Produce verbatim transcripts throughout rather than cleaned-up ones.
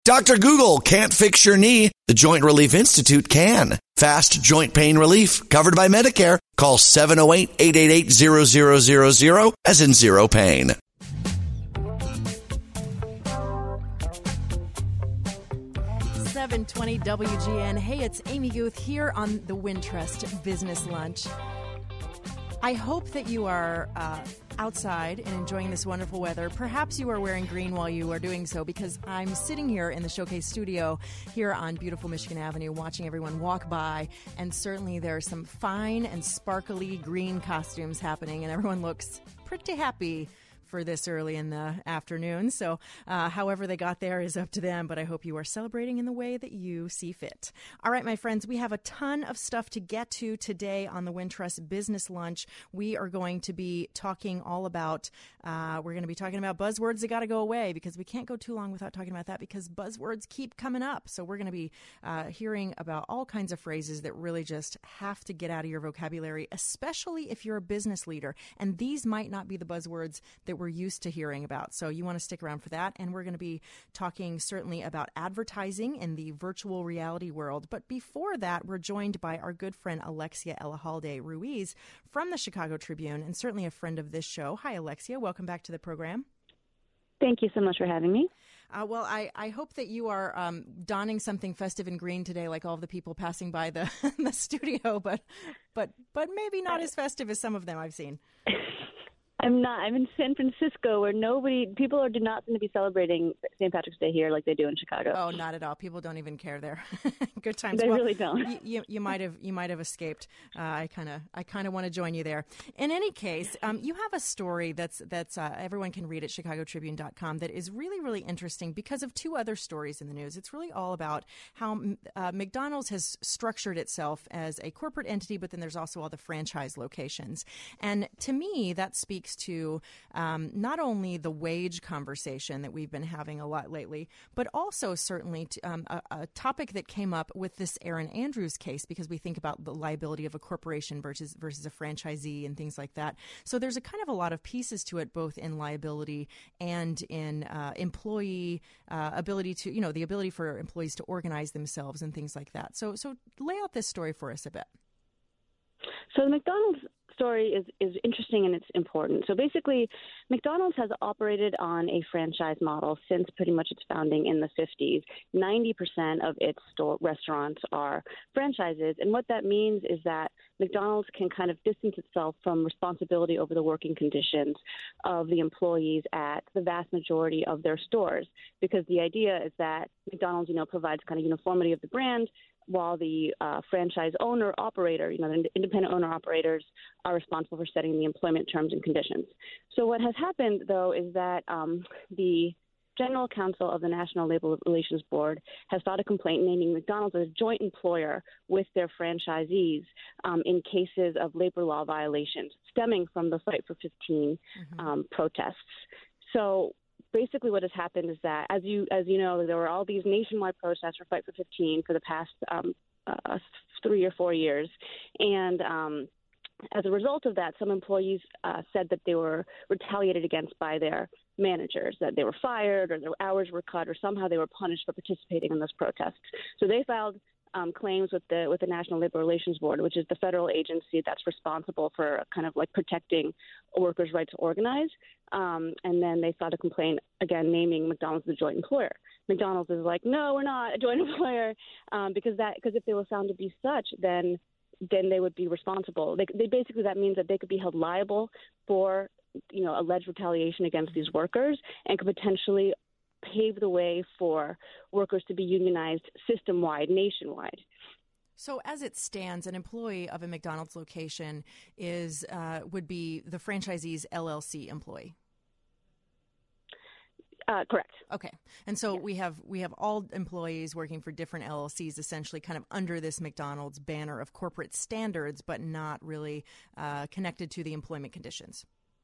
Doctor Google can't fix your knee. The Joint Relief Institute can. Fast joint pain relief covered by Medicare. Call seven oh eight, eight eight eight, zero zero zero zero as in zero pain. seven twenty W G N. Hey, it's Amy Guth here on the Wintrust Business Lunch. I hope that you are uh, outside and enjoying this wonderful weather. Perhaps you are wearing green while you are doing so, because I'm sitting here in the Showcase studio here on beautiful Michigan Avenue watching everyone walk by, and certainly there are some fine and sparkly green costumes happening, and everyone looks pretty happy for this early in the afternoon. So uh, however they got there is up to them, but I hope you are celebrating in the way that you see fit. All right, my friends, we have a ton of stuff to get to today on the Wintrust Business Lunch. We are going to be talking all about, uh, we're going to be talking about buzzwords that got to go away, because we can't go too long without talking about that, because buzzwords keep coming up. So we're going to be uh, hearing about all kinds of phrases that really just have to get out of your vocabulary, especially if you're a business leader. And these might not be the buzzwords that we're used to hearing about. So you want to stick around for that. And we're going to be talking certainly about advertising in the virtual reality world. But before that, we're joined by our good friend Alexia Elahalde Ruiz from the Chicago Tribune, and certainly a friend of this show. Hi, Alexia. Welcome back to the program. Thank you so much for having me. Uh, well, I, I hope that you are um, donning something festive and green today, like all of the people passing by the the studio, but but but maybe not as festive as some of them I've seen. I'm not. I'm in San Francisco, where nobody, people are do not seem to be celebrating Saint Patrick's Day here like they do in Chicago. Oh, not at all. People don't even care there. Good times. They well, really don't. You, you, you might have you might have escaped. Uh, I kind of I kind of want to join you there. In any case, um, you have a story that's that's uh, everyone can read at chicago tribune dot com that is really really interesting because of two other stories in the news. It's really all about how uh, McDonald's has structured itself as a corporate entity, but then there's also all the franchise locations. And to me, that speaks to um, not only the wage conversation that we've been having a lot lately, but also certainly to, um, a, a topic that came up with this Erin Andrews case, because we think about the liability of a corporation versus versus a franchisee and things like that. So there's a kind of a lot of pieces to it, both in liability and in uh, employee uh, ability to, you know, the ability for employees to organize themselves and things like that. So so lay out this story for us a bit. So the McDonald's story is, is interesting and it's important. So basically, McDonald's has operated on a franchise model since pretty much its founding in the fifties. ninety percent of its store restaurants are franchises. And what that means is that McDonald's can kind of distance itself from responsibility over the working conditions of the employees at the vast majority of their stores, because the idea is that McDonald's, you know, provides kind of uniformity of the brand, while the uh, franchise owner operator, you know, the independent owner operators are responsible for setting the employment terms and conditions. So what has happened, though, is that um, the General Counsel of the National Labor Relations Board has filed a complaint naming McDonald's as a joint employer with their franchisees um, in cases of labor law violations stemming from the Fight for fifteen mm-hmm. um, protests. So basically what has happened is that, as you as you know, there were all these nationwide protests for Fight for fifteen for the past um, uh, three or four years. And um, as a result of that, some employees uh, said that they were retaliated against by their managers, that they were fired or their hours were cut or somehow they were punished for participating in those protests. So they filed Um, claims with the with the National Labor Relations Board, which is the federal agency that's responsible for kind of like protecting workers' right to organize. Um, and then they filed a complaint, again, naming McDonald's the joint employer. McDonald's is like, no, we're not a joint employer, um, because that because if they were found to be such, then then they would be responsible. They, they basically that means that they could be held liable for, you know, alleged retaliation against these workers and could potentially pave the way for workers to be unionized system-wide, nationwide. So as it stands, an employee of a McDonald's location is uh, would be the franchisee's L L C employee. Uh, correct. Okay. And so yes. we have we have all employees working for different L L Cs essentially kind of under this McDonald's banner of corporate standards, but not really uh, connected to the employment conditions.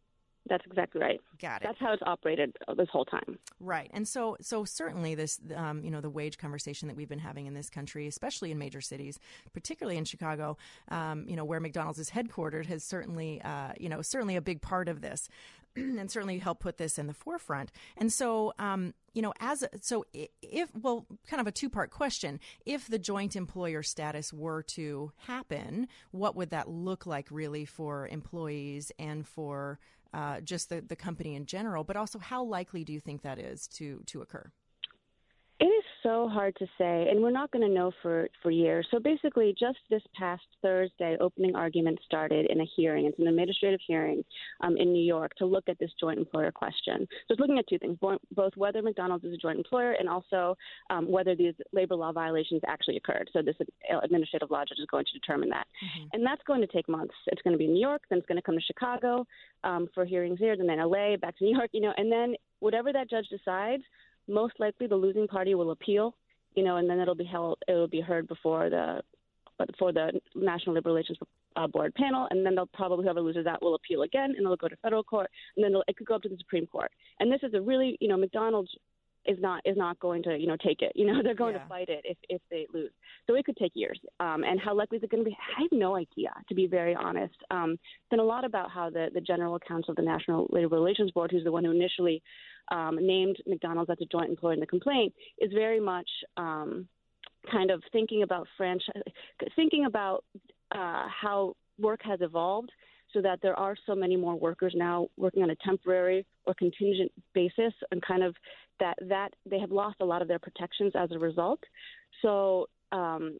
That's exactly right. Got it. That's how it's operated this whole time. Right. And so so certainly this, um, you know, the wage conversation that we've been having in this country, especially in major cities, particularly in Chicago, um, you know, where McDonald's is headquartered, has certainly, uh, you know, certainly a big part of this and certainly helped put this in the forefront. And so, um, you know, as a, so if, well, kind of a two-part question, if the joint employer status were to happen, what would that look like really for employees and for Uh, just the, the company in general, but also how likely do you think that is to, to occur? It is so hard to say, and we're not going to know for, for years. So basically, just this past Thursday, opening arguments started in a hearing. It's an administrative hearing um, in New York to look at this joint employer question. So it's looking at two things, both whether McDonald's is a joint employer and also um, whether these labor law violations actually occurred. So this administrative law judge is going to determine that. Mm-hmm. And that's going to take months. It's going to be in New York, then it's going to come to Chicago um, for hearings here, then L A, back to New York, you know, and then whatever that judge decides, most likely the losing party will appeal, you know, and then it'll be held, it will be heard before the for the National Labor Relations uh, Board panel, and then they'll probably, whoever loses that will appeal again, and they'll go to federal court, and then it could go up to the Supreme Court. And this is a really, you know, McDonald's is not is not going to, you know, take it. You know, they're going yeah. to fight it if, if they lose. So it could take years. Um, and how likely is it going to be? I have no idea, to be very honest. Um, it's been a lot about how the, the General Counsel of the National Labor Relations Board, who's the one who initially um, named McDonald's as a joint employer in the complaint, is very much um, kind of thinking about franchise, thinking about uh, how work has evolved, so that there are so many more workers now working on a temporary or contingent basis, and kind of that, that they have lost a lot of their protections as a result. So, um,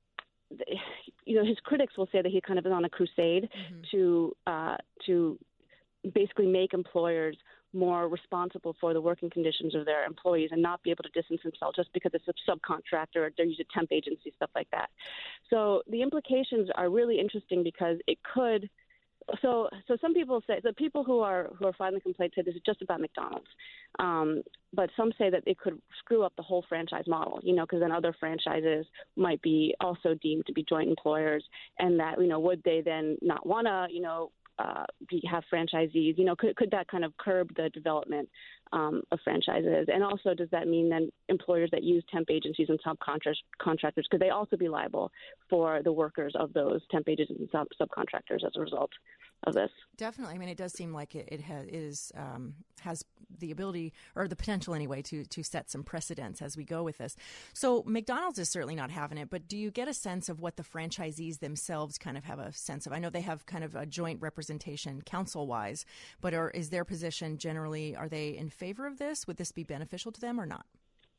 you know, his critics will say that he kind of is on a crusade mm-hmm. to uh, to basically make employers more responsible for the working conditions of their employees and not be able to distance themselves just because it's a subcontractor or they're using a temp agency, stuff like that. So the implications are really interesting because it could So, so some people say the people who are who are filing complaints say this is just about McDonald's, um, but some say that it could screw up the whole franchise model. You know, because then other franchises might be also deemed to be joint employers, and that, you know, would they then not want to, you know, uh, be, have franchisees? You know, could could that kind of curb the development um, of franchises? And also, does that mean then employers that use temp agencies and subcontractors, could they also be liable for the workers of those temp agencies and sub- subcontractors as a result of this? Definitely. I mean, it does seem like it, it has, is, um, has the ability, or the potential anyway, to to set some precedents as we go with this. So McDonald's is certainly not having it, but do you get a sense of what the franchisees themselves kind of have a sense of? I know they have kind of a joint representation council-wise, but are, is their position generally, are they in favor of this? Would this be beneficial to them or not?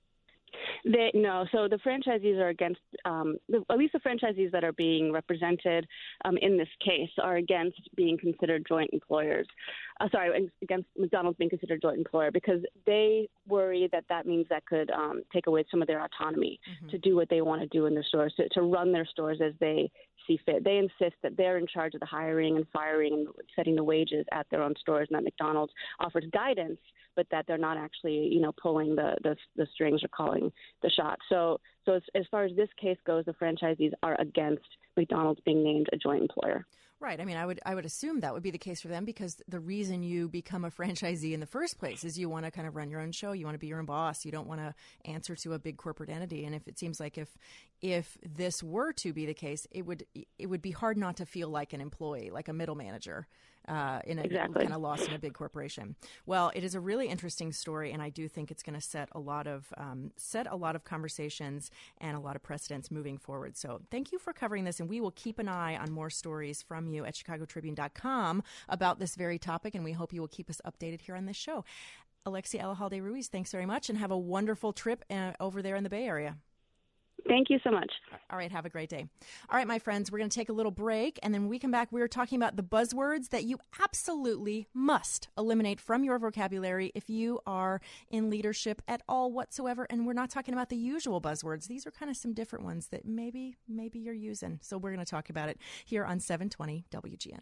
They, no. So the franchisees are against, um, the, at least the franchisees that are being represented um, in this case are against being considered joint employers. Uh, sorry, against McDonald's being considered joint employer, because they worry that that means that could um, take away some of their autonomy mm-hmm. to do what they want to do in their stores, to, to run their stores as they see fit. They insist that they're in charge of the hiring and firing and setting the wages at their own stores, and that McDonald's offers guidance, but that they're not actually, you know, pulling the, the, the strings or calling the shots. So, so as, as far as this case goes, the franchisees are against McDonald's being named a joint employer. Right. I mean, I would I would assume that would be the case for them, because the reason you become a franchisee in the first place is you want to kind of run your own show. You want to be your own boss. You don't want to answer to a big corporate entity. And if it seems like if if this were to be the case, it would it would be hard not to feel like an employee, like a middle manager uh, in a exactly. kind of lost in a big corporation. Well, it is a really interesting story, and I do think it's going to set a lot of um, set a lot of conversations and a lot of precedents moving forward. So thank you for covering this, and we will keep an eye on more stories from you at chicago tribune dot com about this very topic, and we hope you will keep us updated here on this show. Alexia Alahalde Ruiz, thanks very much, and have a wonderful trip uh, over there in the Bay Area. Thank you so much. All right. Have a great day. All right, my friends, we're going to take a little break. And then when we come back, we're talking about the buzzwords that you absolutely must eliminate from your vocabulary if you are in leadership at all whatsoever. And we're not talking about the usual buzzwords. These are kind of some different ones that maybe, maybe you're using. So we're going to talk about it here on seven twenty W G N.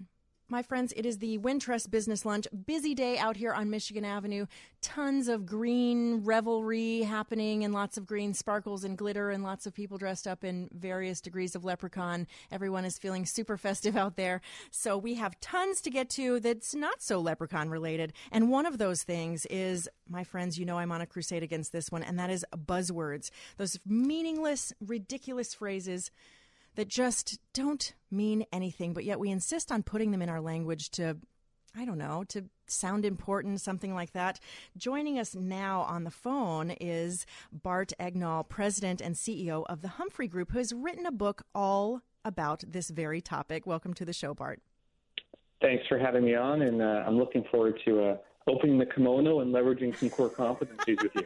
My friends, it is the Wintrust Business Lunch. Busy day out here on Michigan Avenue. Tons of green revelry happening and lots of green sparkles and glitter and lots of people dressed up in various degrees of leprechaun. Everyone is feeling super festive out there. So we have tons to get to that's not so leprechaun related. And one of those things is, my friends, you know I'm on a crusade against this one, and that is buzzwords. Those meaningless, ridiculous phrases that just don't mean anything, but yet we insist on putting them in our language to, I don't know, to sound important, something like that. Joining us now on the phone is Bart Egnal, President and C E O of the Humphrey Group, who has written a book all about this very topic. Welcome to the show, Bart. Thanks for having me on, and uh, I'm looking forward to uh, opening the kimono and leveraging some core competencies with you.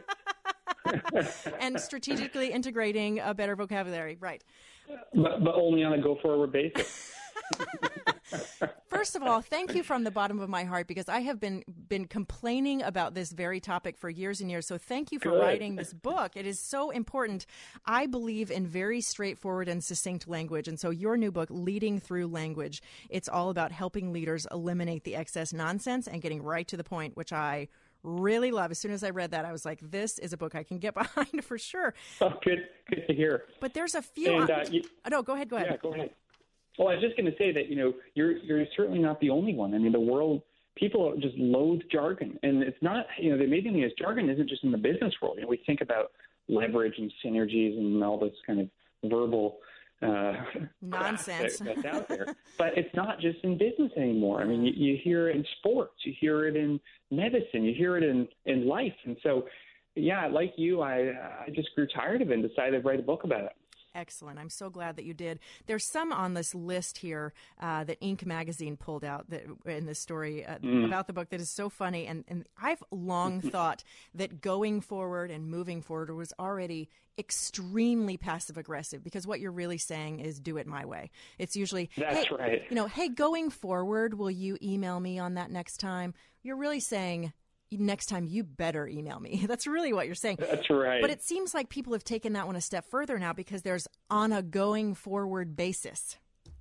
And strategically integrating a better vocabulary, right. But, but only on a go-forward basis. First of all, thank you from the bottom of my heart, because I have been been complaining about this very topic for years and years. So thank you for Good. writing this book. It is so important. I believe in very straightforward and succinct language. And so your new book, Leading Through Language, it's all about helping leaders eliminate the excess nonsense and getting right to the point, which I really love. As soon as I read that, I was like, this is a book I can get behind for sure. Oh, good, good to hear. But there's a few. And, uh, you, oh, no, go ahead, go ahead. Yeah, go ahead. Well, I was just going to say that, you know, you're you're certainly not the only one. I mean, the world, people just loathe jargon. And it's not, you know, the amazing thing is jargon isn't just in the business world. You know, we think about leverage and synergies and all this kind of verbal uh, nonsense that, that's out there. But it's not just in business anymore. I mean, you, you hear it in sports, you hear it in medicine, you hear it in, in life. And so, yeah, like you, I I just grew tired of it and decided to write a book about it. Excellent. I'm so glad that you did. There's some on this list here uh, that Inc magazine pulled out that in this story uh, mm. about the book that is so funny. And, and I've long thought that going forward and moving forward was already extremely passive aggressive, because what you're really saying is do it my way. It's usually, That's hey, right. you know, hey, going forward, will you email me on that next time? You're really saying, next time you better email me. That's really what you're saying. That's right. But it seems like people have taken that one a step further now, because there's on a going forward basis.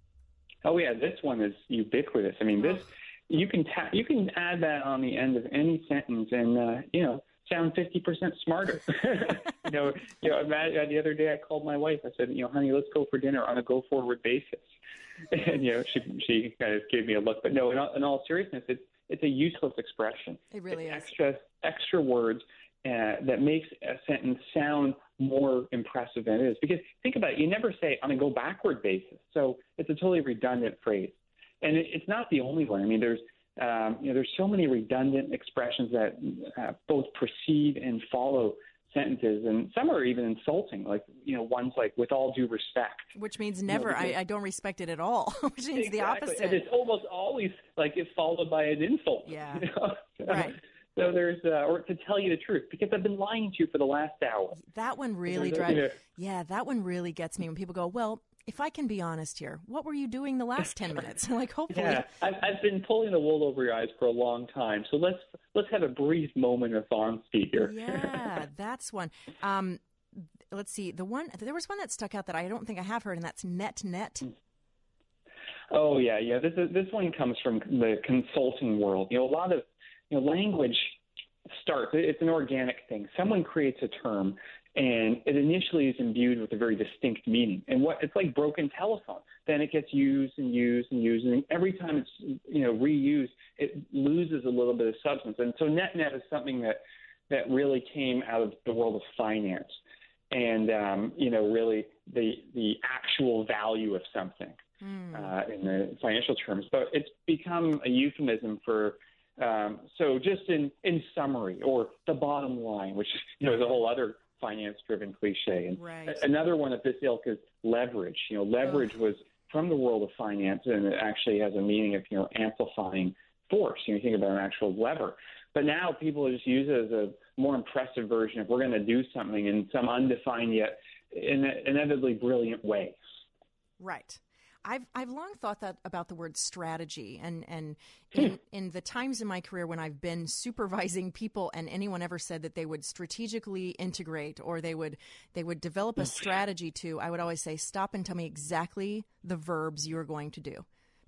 Oh yeah, this one is ubiquitous. I mean, this you can ta- you can add that on the end of any sentence, and uh, you know, sound fifty percent smarter. you know, you know. The other day, I called my wife. I said, you know, honey, let's go for dinner on a go forward basis. And you know, she she kind of gave me a look. But no, in all, in all seriousness, it's It's a useless expression. It really it's is. Extra, extra words uh, that makes a sentence sound more impressive than it is. Because think about it, you never say on a go backward basis. So it's a totally redundant phrase. And it, it's not the only one. I mean, there's um, you know, there's so many redundant expressions that uh, both precede and follow sentences, and some are even insulting, like, you know, ones like "with all due respect," which means never. You know, because, I, I don't respect it at all, which means exactly. the opposite. And it's almost always like it's followed by an insult. Yeah, you know? right. So there's, uh, or to tell you the truth, because I've been lying to you for the last hour. That one really drives. You know, yeah, that one really gets me when people go, "Well, if I can be honest here, what were you doing the last ten minutes?" Like, hopefully. Yeah, I've, I've been pulling the wool over your eyes for a long time. So let's let's have a brief moment of honesty here. Yeah, that's one. Um, let's see. The one there was one that stuck out that I don't think I have heard, and that's net net. Oh yeah, yeah. This is, this one comes from the consulting world. You know, a lot of you know language starts. It's an organic thing. Someone creates a term, and it initially is imbued with a very distinct meaning. And what it's like broken telephone. Then it gets used and used and used, and every time it's you know reused, it loses a little bit of substance. And so net net is something that that really came out of the world of finance, and um, you know really the the actual value of something mm. uh, in the financial terms. But it's become a euphemism for. Um, so just in, in summary, or the bottom line, which you know is a whole other finance-driven cliche. And right. a- another one of this ilk is leverage. You know, leverage oh. was from the world of finance, and it actually has a meaning of you know amplifying force. You know, you think about an actual lever. But now people just use it as a more impressive version of we're going to do something in some undefined yet in inevitably brilliant way. Right. I've I've long thought that about the word strategy, and and in, in the times in my career when I've been supervising people, and anyone ever said that they would strategically integrate or they would they would develop a strategy to, I would always say, stop and tell me exactly the verbs you're going to do,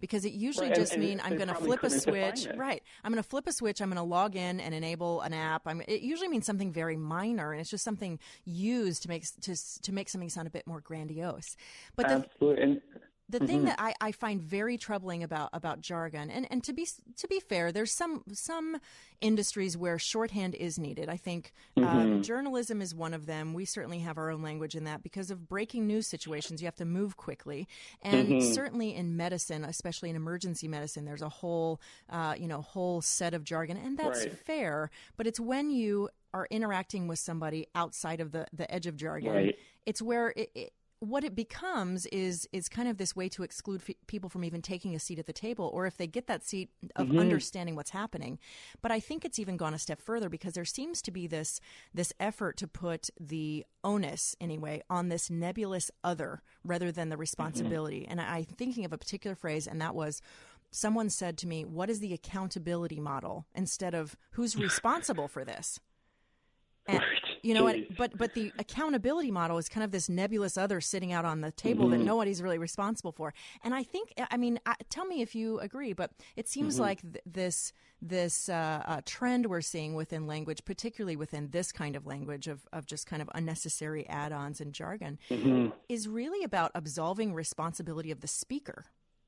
because it usually right. just and, means and I'm going to flip a switch. Right. I'm going to flip a switch. I'm going to log in and enable an app. I'm, it usually means something very minor, and it's just something used to make to to make something sound a bit more grandiose. But the, Absolutely. And, The mm-hmm. thing that I, I find very troubling about, about jargon, and, and to be to be fair, there's some some industries where shorthand is needed. I think mm-hmm. uh, journalism is one of them. We certainly have our own language in that because of breaking news situations. You have to move quickly, and mm-hmm. certainly in medicine, especially in emergency medicine, there's a whole uh, you know whole set of jargon, and that's right. fair. But it's when you are interacting with somebody outside of the, the edge of jargon, right. it's where it, it what it becomes is is kind of this way to exclude f- people from even taking a seat at the table, or if they get that seat, of mm-hmm. understanding what's happening. But I think it's even gone a step further because there seems to be this this effort to put the onus, anyway, on this nebulous other rather than the responsibility. Mm-hmm. And I, I'm thinking of a particular phrase, and that was, someone said to me, "What is the accountability model?" instead of "Who's responsible for this?" And, you know, and, but but the accountability model is kind of this nebulous other sitting out on the table mm-hmm. that nobody's really responsible for. And I think, I mean, I, tell me if you agree, but it seems mm-hmm. like th- this this uh, uh, trend we're seeing within language, particularly within this kind of language of, of just kind of unnecessary add-ons and jargon, mm-hmm. is really about absolving responsibility of the speaker.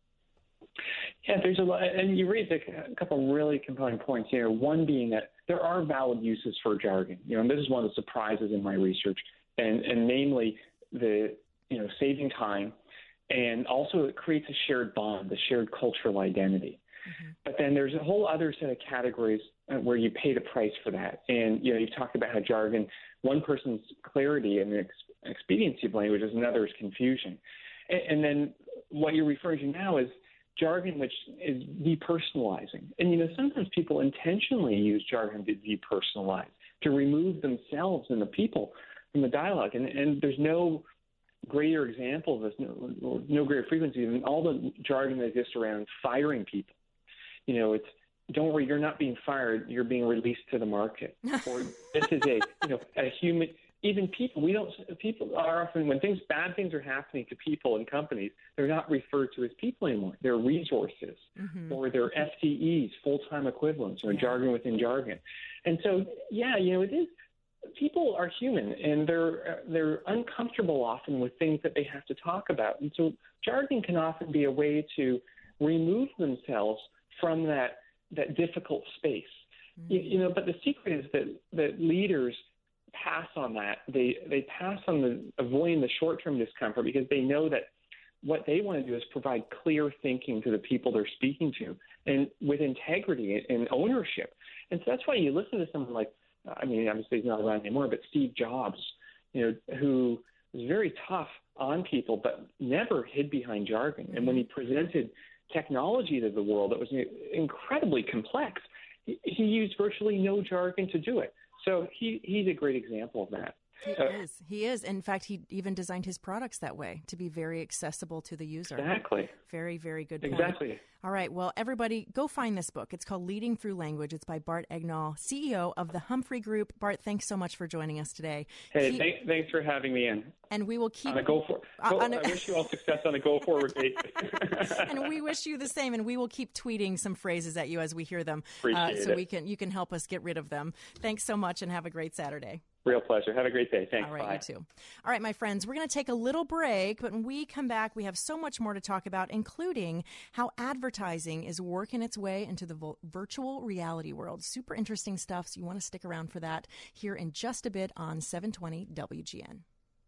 Yeah, there's a lot, and you raised a, a couple really compelling points here. One being that there are valid uses for jargon, you know, and this is one of the surprises in my research, and, and namely the, you know, saving time, and also it creates a shared bond, a shared cultural identity. Mm-hmm. But then there's a whole other set of categories where you pay the price for that. And, you know, you've talked about how jargon, one person's clarity and the ex- expediency of language is another's confusion. And, and then what you're referring to now is jargon which is depersonalizing. And, you know, sometimes people intentionally use jargon to depersonalize, to remove themselves and the people from the dialogue. And, and there's no greater example of this, no, no greater frequency than all the jargon that exists around firing people. You know, it's, don't worry, you're not being fired, you're being released to the market. Or this is a, you know, a human, even people, we don't, people are often, when things, bad things are happening to people and companies, they're not referred to as people anymore. They're resources, mm-hmm. or they're F T Es, full-time equivalents, or yeah. jargon within jargon. And so, yeah, you know, it is, people are human, and they're they're uncomfortable often with things that they have to talk about. And so jargon can often be a way to remove themselves from that that difficult space. Mm-hmm. You, you know, but the secret is that, that leaders pass on that. They they pass on the avoiding the short-term discomfort because they know that what they want to do is provide clear thinking to the people they're speaking to, and with integrity and ownership. And so that's why you listen to someone like, I mean, obviously he's not around anymore, but Steve Jobs, you know, who was very tough on people, but never hid behind jargon. Mm-hmm. And when he presented technology to the world that was incredibly complex, he, he used virtually no jargon to do it. So he, he's a great example of that. He uh, is. He is. In fact, he even designed his products that way, to be very accessible to the user. Exactly. Very, very good point. Exactly. All right. Well, everybody, go find this book. It's called Leading Through Language. It's by Bart Egnal, C E O of the Humphrey Group. Bart, thanks so much for joining us today. Hey, keep, th- thanks for having me in. And we will keep... On a go for, go, on a, I wish you all success on a go-forward basis. And we wish you the same, and we will keep tweeting some phrases at you as we hear them. Appreciate uh, so it. we can you can help us get rid of them. Thanks so much, and have a great Saturday. Real pleasure. Have a great day. Thanks. All right, Bye. You too. All right, my friends, we're going to take a little break, but when we come back, we have so much more to talk about, including how advertising is working its way into the vo- virtual reality world. Super interesting stuff, so you want to stick around for that here in just a bit on seven twenty W G N.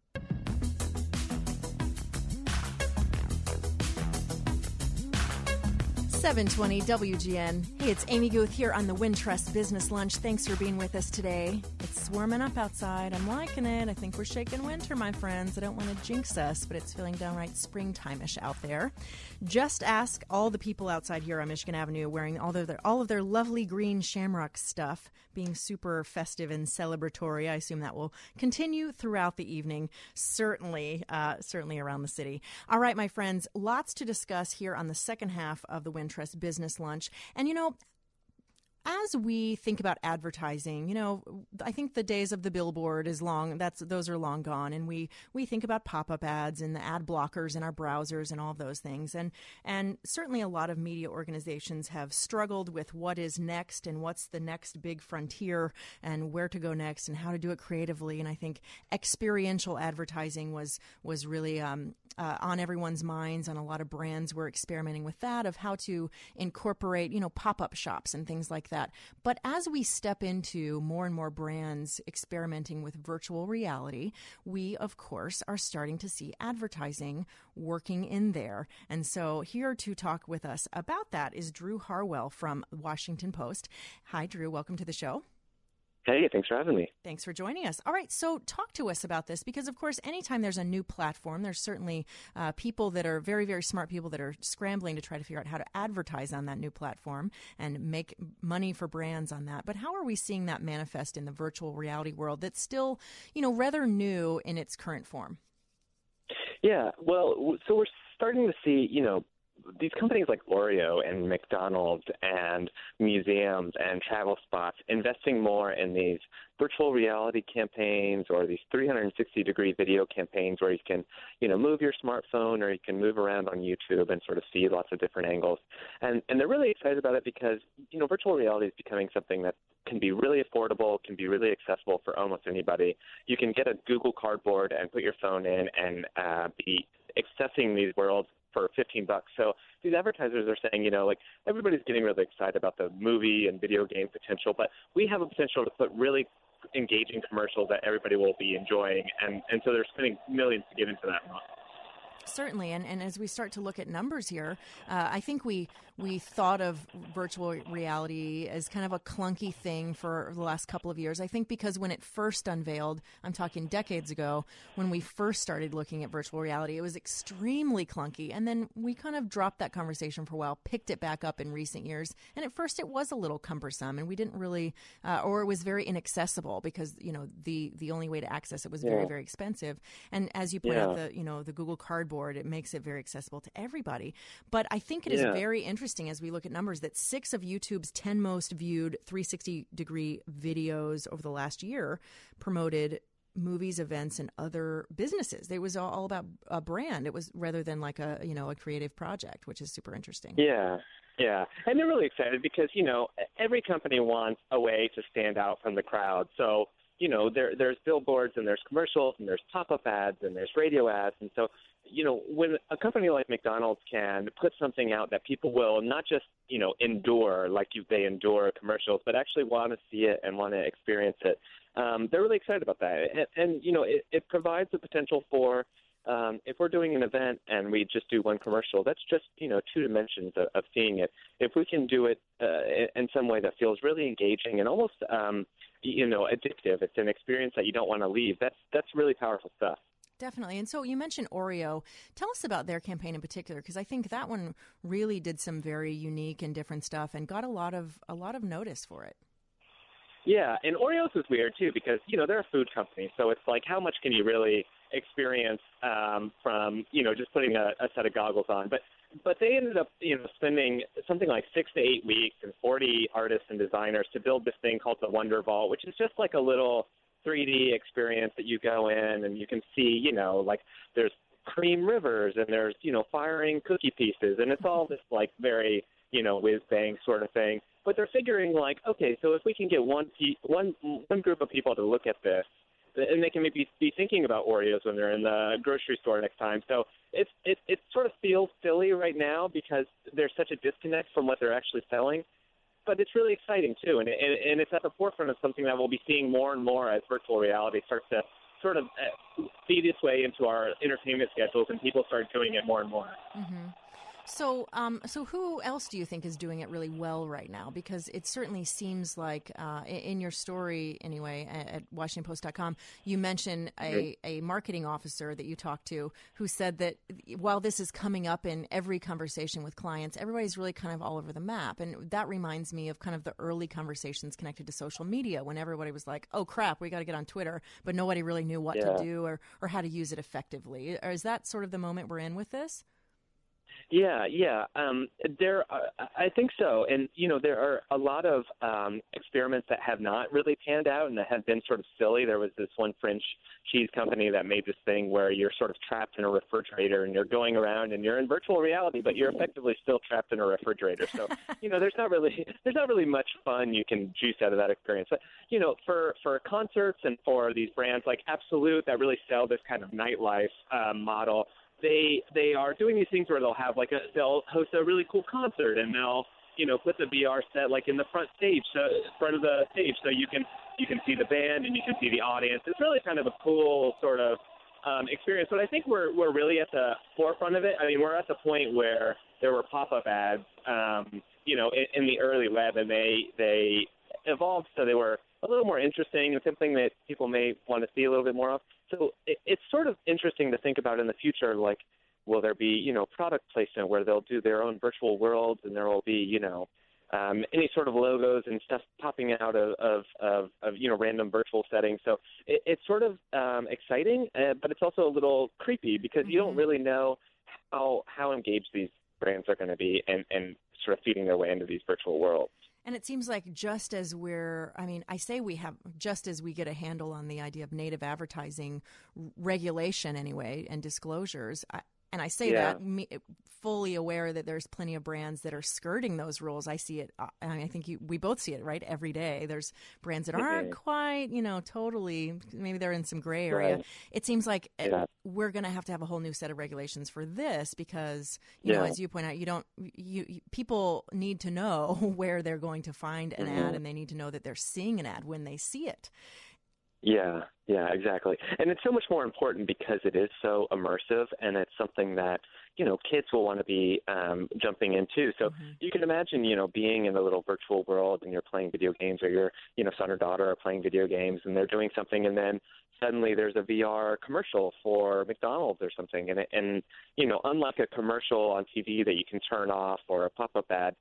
seven twenty W G N. Hey, it's Amy Guth here on the Wintrust Business Lunch. Thanks for being with us today. It's warming up outside. I'm liking it. I think we're shaking winter, my friends. I don't want to jinx us, but it's feeling downright springtime-ish out there. Just ask all the people outside here on Michigan Avenue wearing all of their, all of their lovely green shamrock stuff, being super festive and celebratory. I assume that will continue throughout the evening, certainly, uh, certainly around the city. All right, my friends, lots to discuss here on the second half of the Wintrust Business Lunch. And, you know, As we think about advertising, you know, I think the days of the billboard is long. That's those are long gone, and we we think about pop-up ads and the ad blockers in our browsers and all of those things. And and certainly a lot of media organizations have struggled with what is next and what's the next big frontier and where to go next and how to do it creatively. And I think experiential advertising was was really um, uh, on everyone's minds, and a lot of brands were experimenting with that of how to incorporate, you know, pop-up shops and things like that. But as we step into more and more brands experimenting with virtual reality, we, of course, are starting to see advertising working in there. And so here to talk with us about that is Drew Harwell from Washington Post. Hi, Drew. Welcome to the show. Hey, thanks for having me. Thanks for joining us. All right, so talk to us about this because, of course, anytime there's a new platform, there's certainly uh, people that are very, very smart people that are scrambling to try to figure out how to advertise on that new platform and make money for brands on that. But how are we seeing that manifest in the virtual reality world that's still, you know, rather new in its current form? Yeah, well, so we're starting to see, you know, these companies like Oreo and McDonald's and museums and travel spots investing more in these virtual reality campaigns or these three sixty degree video campaigns where you can, you know, move your smartphone or you can move around on YouTube and sort of see lots of different angles. And and they're really excited about it because, you know, virtual reality is becoming something that can be really affordable, can be really accessible for almost anybody. You can get a Google Cardboard and put your phone in and uh, be accessing these worlds for fifteen bucks. So these advertisers are saying, you know, like everybody's getting really excited about the movie and video game potential, but we have a potential to put really engaging commercials that everybody will be enjoying. And, and so they're spending millions to get into that model. Certainly, and, and as we start to look at numbers here, uh, I think we we thought of virtual reality as kind of a clunky thing for the last couple of years. I think because when it first unveiled, I'm talking decades ago, when we first started looking at virtual reality, it was extremely clunky, and then we kind of dropped that conversation for a while, picked it back up in recent years, and at first it was a little cumbersome, and we didn't really, uh, or it was very inaccessible because, you know, the, the only way to access it was very, yeah. very expensive. And as you point yeah. out, the, you know, the Google Cardboard, it makes it very accessible to everybody. But I think it is yeah. very interesting as we look at numbers that six of YouTube's ten most viewed three sixty degree videos over the last year promoted movies, events, and other businesses. It was all about a brand. It was rather than like a, you know, a creative project, which is super interesting. Yeah. Yeah. And they're really excited because, you know, every company wants a way to stand out from the crowd. So, you know, there there's billboards and there's commercials and there's pop-up ads and there's radio ads. And so, you know, when a company like McDonald's can put something out that people will not just, you know, endure like you, they endure commercials, but actually want to see it and want to experience it, um, they're really excited about that. And, and you know, it, it provides the potential for, um, if we're doing an event and we just do one commercial, that's just, you know, two dimensions of, of seeing it. If we can do it uh, in some way that feels really engaging and almost, um, you know, addictive, it's an experience that you don't want to leave. That's that's really powerful stuff. Definitely. And so you mentioned Oreo. Tell us about their campaign in particular, because I think that one really did some very unique and different stuff and got a lot of a lot of notice for it. Yeah, and Oreos is weird too because, you know, they're a food company, so it's like how much can you really experience um, from, you know, just putting a, a set of goggles on. But but they ended up, you know, spending something like six to eight weeks and forty artists and designers to build this thing called the Wonder Vault, which is just like a little three D experience that you go in and you can see, you know, like there's cream rivers and there's, you know, firing cookie pieces. And it's all this like very, you know, whiz-bang sort of thing. But they're figuring like, okay, so if we can get one one one group of people to look at this, and they can maybe be thinking about Oreos when they're in the grocery store next time. So it's it, it sort of feels silly right now because there's such a disconnect from what they're actually selling. But it's really exciting, too, and, and, and it's at the forefront of something that we'll be seeing more and more as virtual reality starts to sort of feed its way into our entertainment schedules and people start doing it more and more. Mm-hmm. So, um, so who else do you think is doing it really well right now? Because it certainly seems like, uh, in your story anyway, at Washington Post dot com, you mentioned a, a marketing officer that you talked to who said that while this is coming up in every conversation with clients, everybody's really kind of all over the map. And that reminds me of kind of the early conversations connected to social media when everybody was like, oh, crap, we got to get on Twitter, but nobody really knew what yeah. to do or, or how to use it effectively. Or is that sort of the moment we're in with this? Yeah, yeah. Um, there, are, I think so. And, you know, there are a lot of um, experiments that have not really panned out and that have been sort of silly. There was this one French cheese company that made this thing where you're sort of trapped in a refrigerator and you're going around and you're in virtual reality, but you're effectively still trapped in a refrigerator. So, you know, there's not really there's not really much fun you can juice out of that experience. But, you know, for, for concerts and for these brands like Absolute that really sell this kind of nightlife uh, model, They they are doing these things where they'll have like a they'll host a really cool concert and they'll you know put the V R set like in the front stage so front of the stage so you can you can see the band and you can see the audience. It's really kind of a cool sort of um, experience. But I think we're we're really at the forefront of it. I mean, we're at the point where there were pop-up ads, um, you know, in, in the early web, and they they evolved so they were a little more interesting and something that people may want to see a little bit more of. So it, it's sort of interesting to think about in the future, like, will there be, you know, product placement where they'll do their own virtual worlds and there will be, you know, um, any sort of logos and stuff popping out of, of, of, of you know, random virtual settings. So it, it's sort of um, exciting, uh, but it's also a little creepy because mm-hmm. you don't really know how, how engaged these brands are going to be and, and sort of feeding their way into these virtual worlds. And it seems like just as we're, I mean, I say we have, just as we get a handle on the idea of native advertising regulation anyway and disclosures, I, and I say yeah. that me, fully aware that there's plenty of brands that are skirting those rules. I see it, and I think you, we both see it, right, every day. There's brands that aren't mm-hmm. quite, you know, totally, maybe they're in some gray area. Right. It seems like yeah. we're going to have to have a whole new set of regulations for this because, you yeah. know, as you point out, you don't, you, you people need to know where they're going to find an mm-hmm. ad, and they need to know that they're seeing an ad when they see it. Yeah, yeah, exactly. And it's so much more important because it is so immersive and it's something that, you know, kids will want to be um, jumping into. So mm-hmm. you can imagine, you know, being in a little virtual world and you're playing video games or your, you know, son or daughter are playing video games and they're doing something and then suddenly there's a V R commercial for McDonald's or something. And, and you know, unlike a commercial on T V that you can turn off or a pop-up ad,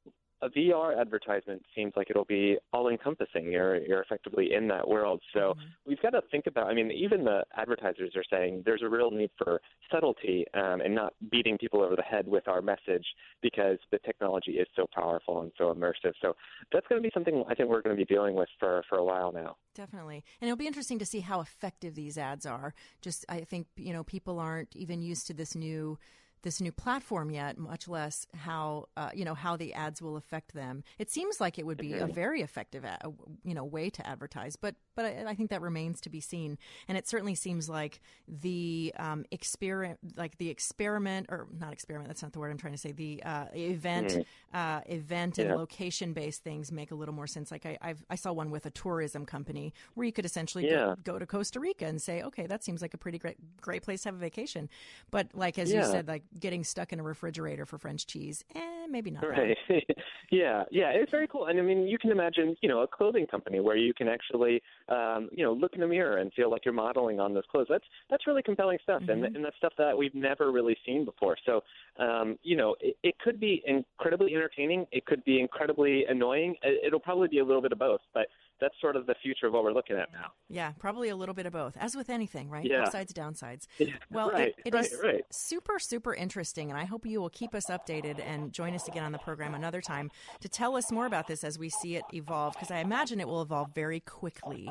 a V R advertisement seems like it'll be all-encompassing. You're you're effectively in that world. So mm-hmm. we've got to think about, I mean, even the advertisers are saying there's a real need for subtlety um, and not beating people over the head with our message because the technology is so powerful and so immersive. So that's going to be something I think we're going to be dealing with for, for a while now. Definitely. And it'll be interesting to see how effective these ads are. Just, I think, you know, people aren't even used to this new this new platform yet, much less how, uh, you know, how the ads will affect them. It seems like it would be a very effective, ad, you know, way to advertise, but but I, I think that remains to be seen. And it certainly seems like the um, experiment, like the experiment, or not experiment, that's not the word I'm trying to say, the uh, event, uh, event and yeah. location-based things make a little more sense. Like I I've, I saw one with a tourism company where you could essentially yeah. go, go to Costa Rica and say, okay, that seems like a pretty great, great place to have a vacation. But like, as yeah. you said, like, getting stuck in a refrigerator for French cheese, eh, maybe not. Right. yeah, yeah, it's very cool. And I mean, you can imagine, you know, a clothing company where you can actually, um, you know, look in the mirror and feel like you're modeling on those clothes. That's that's really compelling stuff, mm-hmm. and and that's stuff that we've never really seen before. So, um, you know, it, it could be incredibly entertaining. It could be incredibly annoying. It'll probably be a little bit of both, but that's sort of the future of what we're looking at now. Yeah, probably a little bit of both, as with anything, right? Yeah. Upsides, downsides. Yeah, well, right, it, it right, is right. super, super interesting, and I hope you will keep us updated and join us again on the program another time to tell us more about this as we see it evolve, because I imagine it will evolve very quickly.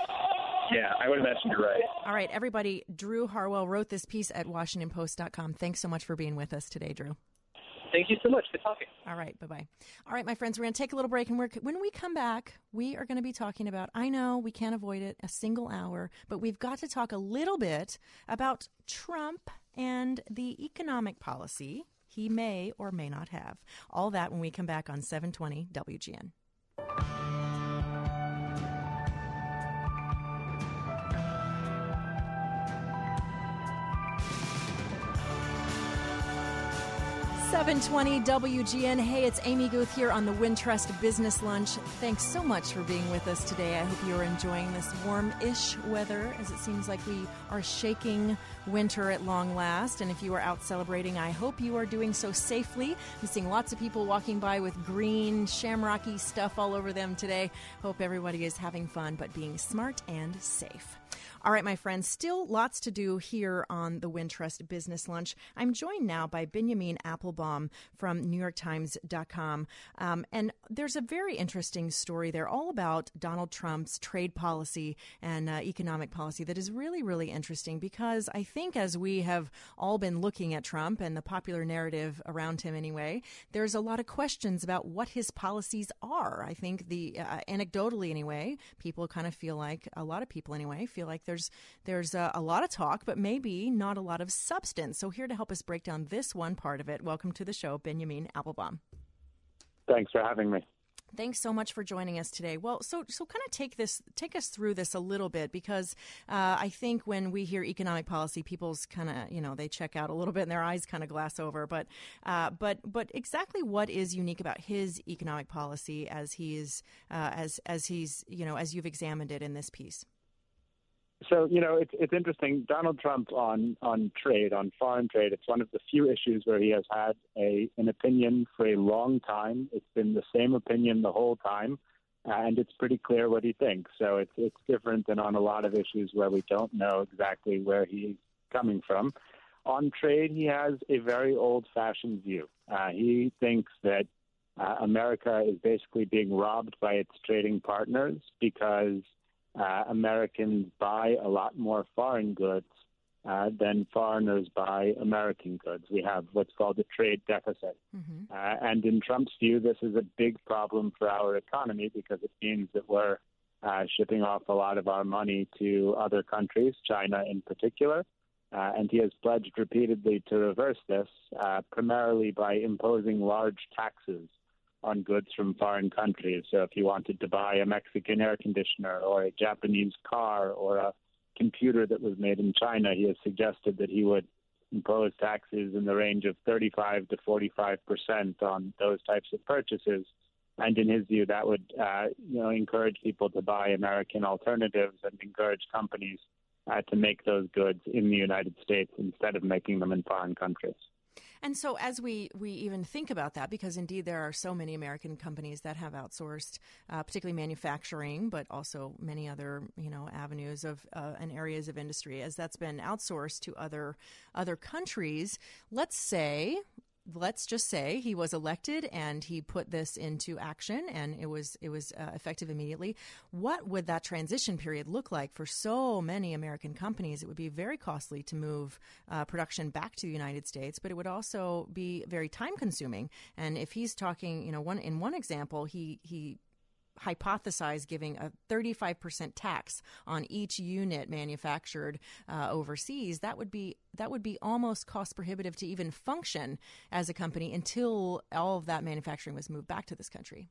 Yeah, I would imagine you're right. All right, everybody, Drew Harwell wrote this piece at Washington Post dot com. Thanks so much for being with us today, Drew. Thank you so much for talking. All right, bye-bye. All right, my friends, we're going to take a little break, and we're, when we come back, we are going to be talking about, I know we can't avoid it, a single hour, but we've got to talk a little bit about Trump and the economic policy he may or may not have. All that when we come back on seven twenty W G N. seven twenty W G N. Hey, it's Amy Guth here on the Wintrust Business Lunch. Thanks so much for being with us today. I hope you are enjoying this warm-ish weather, as it seems like we are shaking winter at long last. And if you are out celebrating, I hope you are doing so safely. I'm seeing lots of people walking by with green, shamrocky stuff all over them today. Hope everybody is having fun, but being smart and safe. All right, my friends, still lots to do here on the Wintrust Business Lunch. I'm joined now by Benjamin Appelbaum from New York Times dot com. Um, and there's a very interesting story there all about Donald Trump's trade policy and uh, economic policy that is really, really interesting because I think as we have all been looking at Trump and the popular narrative around him anyway, there's a lot of questions about what his policies are. I think the uh, anecdotally anyway, people kind of feel like, a lot of people anyway, feel like there's there's a, a lot of talk, but maybe not a lot of substance. So here to help us break down this one part of it, welcome to the show, Benjamin Appelbaum. Thanks for having me. Thanks so much for joining us today. Well, so so kind of take this, take us through this a little bit, because uh, I think when we hear economic policy, people's kind of, you know, they check out a little bit and their eyes kind of glass over. But uh, but but exactly what is unique about his economic policy as he's uh, as as he's you know as you've examined it in this piece? So, you know, it's it's interesting. Donald Trump on, on trade, on foreign trade, it's one of the few issues where he has had a an opinion for a long time. It's been the same opinion the whole time, and it's pretty clear what he thinks. So it's it's different than on a lot of issues where we don't know exactly where he's coming from. On trade, he has a very old-fashioned view. Uh, he thinks that uh, America is basically being robbed by its trading partners because Uh, Americans buy a lot more foreign goods uh, than foreigners buy American goods. We have what's called a trade deficit. Mm-hmm. Uh, and in Trump's view, this is a big problem for our economy because it means that we're uh, shipping off a lot of our money to other countries, China in particular. Uh, and he has pledged repeatedly to reverse this, uh, primarily by imposing large taxes on goods from foreign countries. So if you wanted to buy a Mexican air conditioner or a Japanese car or a computer that was made in China, he has suggested that he would impose taxes in the range of thirty-five to forty-five percent on those types of purchases. And in his view, that would uh, you know, encourage people to buy American alternatives and encourage companies uh, to make those goods in the United States instead of making them in foreign countries. And so as we, we even think about that, because indeed there are so many American companies that have outsourced, uh, particularly manufacturing, but also many other, you know, avenues of uh, and areas of industry, as that's been outsourced to other other countries. Let's say, let's just say he was elected and he put this into action and it was it was uh, effective immediately. What would that transition period look like for so many American companies? It would be very costly to move uh, production back to the United States, but it would also be very time consuming. And if he's talking, you know, one in one example, he he hypothesize giving a thirty-five percent tax on each unit manufactured uh, overseas, that would be that would be almost cost prohibitive to even function as a company until all of that manufacturing was moved back to this country.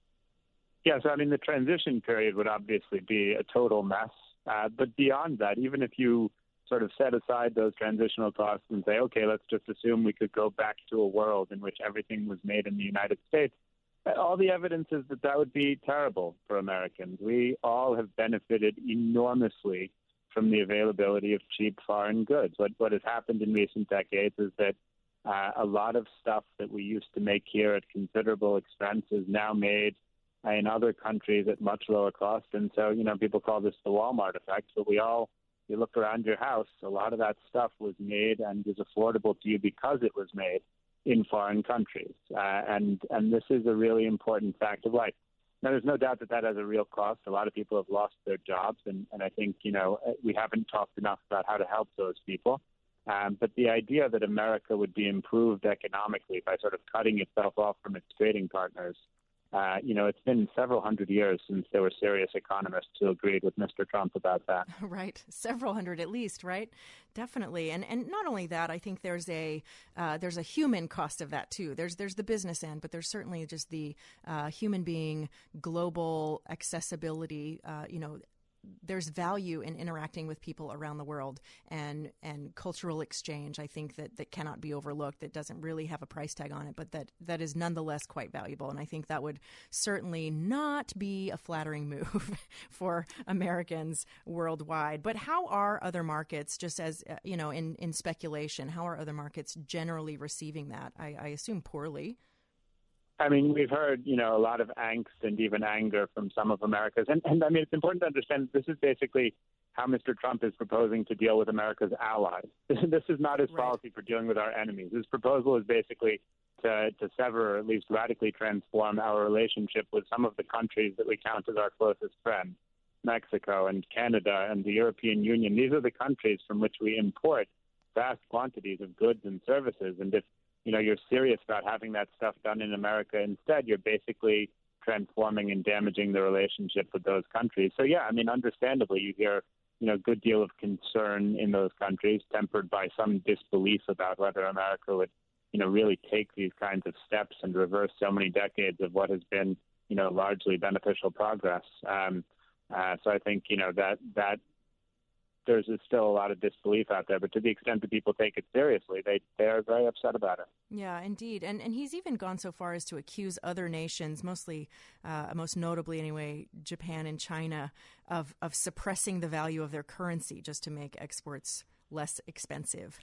Yeah, so I mean, the transition period would obviously be a total mess. Uh, but beyond that, even if you sort of set aside those transitional costs and say, okay, let's just assume we could go back to a world in which everything was made in the United States, all the evidence is that that would be terrible for Americans. We all have benefited enormously from the availability of cheap foreign goods. What what has happened in recent decades is that uh, a lot of stuff that we used to make here at considerable expense is now made in other countries at much lower cost. And so, you know, people call this the Walmart effect, but we all, you look around your house, a lot of that stuff was made and is affordable to you because it was made in foreign countries. Uh, and, and this is a really important fact of life. Now, there's no doubt that that has a real cost. A lot of people have lost their jobs, and, and I think, you know, we haven't talked enough about how to help those people. Um, but the idea that America would be improved economically by sort of cutting itself off from its trading partners, uh, you know, it's been several hundred years since there were serious economists who agreed with Mister Trump about that. Right. Several hundred at least, right? Definitely. And and not only that, I think there's a uh, there's a human cost of that, too. There's there's the business end, but there's certainly just the uh, human being, global accessibility, uh, you know, there's value in interacting with people around the world, and and cultural exchange, I think that, that cannot be overlooked, that doesn't really have a price tag on it, but that, that is nonetheless quite valuable. And I think that would certainly not be a flattering move for Americans worldwide. But how are other markets, just as, uh, you know, in, in speculation, how are other markets generally receiving that? I, I assume poorly. I mean, we've heard, you know, a lot of angst and even anger from some of America's. And, and I mean, it's important to understand this is basically how Mister Trump is proposing to deal with America's allies. This is not his Right. policy for dealing with our enemies. His proposal is basically to, to sever or at least radically transform our relationship with some of the countries that we count as our closest friends, Mexico and Canada and the European Union. These are the countries from which we import vast quantities of goods and services. And if you know you're serious about having that stuff done in America instead, you're basically transforming and damaging the relationship with those countries. So yeah, I mean, understandably, you hear you know a good deal of concern in those countries, tempered by some disbelief about whether America would you know really take these kinds of steps and reverse so many decades of what has been you know largely beneficial progress. Um, uh, so I think you know that that. There's still a lot of disbelief out there, but to the extent that people take it seriously, they, they are very upset about it. Yeah, indeed. And and he's even gone so far as to accuse other nations, mostly, uh, most notably anyway, Japan and China, of, of suppressing the value of their currency just to make exports less expensive.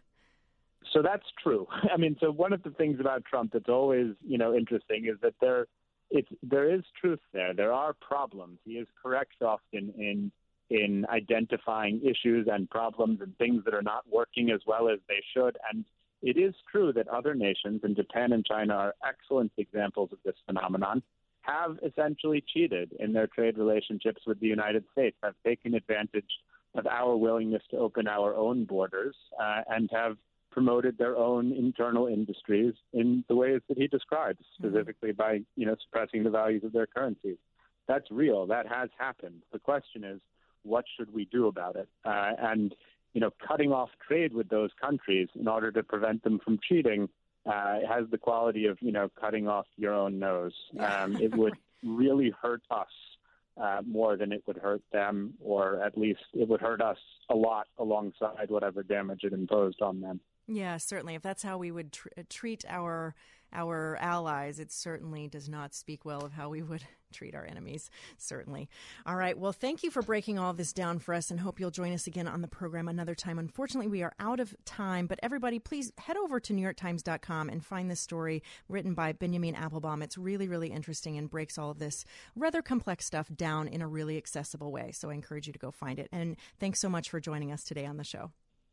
So that's true. I mean, so one of the things about Trump that's always, you know, interesting is that there, it's, there is truth there. There are problems. He is correct often in in identifying issues and problems and things that are not working as well as they should. And it is true that other nations, and Japan and China are excellent examples of this phenomenon, have essentially cheated in their trade relationships with the United States, have taken advantage of our willingness to open our own borders, uh, and have promoted their own internal industries in the ways that he describes, specifically mm-hmm. by, you know, suppressing the values of their currencies. That's real. That has happened. The question is, what should we do about it? Uh, and, you know, cutting off trade with those countries in order to prevent them from cheating uh, has the quality of, you know, cutting off your own nose. Um, it would really hurt us uh, more than it would hurt them, or at least it would hurt us a lot alongside whatever damage it imposed on them. Yeah, certainly. If that's how we would tr- treat our our allies, it certainly does not speak well of how we would treat our enemies, certainly. All right. Well, thank you for breaking all this down for us, and hope you'll join us again on the program another time. Unfortunately, we are out of time, but everybody, please head over to New York Times dot com and find this story written by Benjamin Applebaum. It's really, really interesting and breaks all of this rather complex stuff down in a really accessible way. So I encourage you to go find it. And thanks so much for joining us today on the show.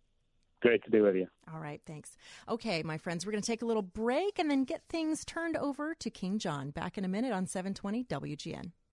Great to be with you. All right, thanks. Okay, my friends, we're going to take a little break and then get things turned over to King John. Back in a minute on seven twenty W G N.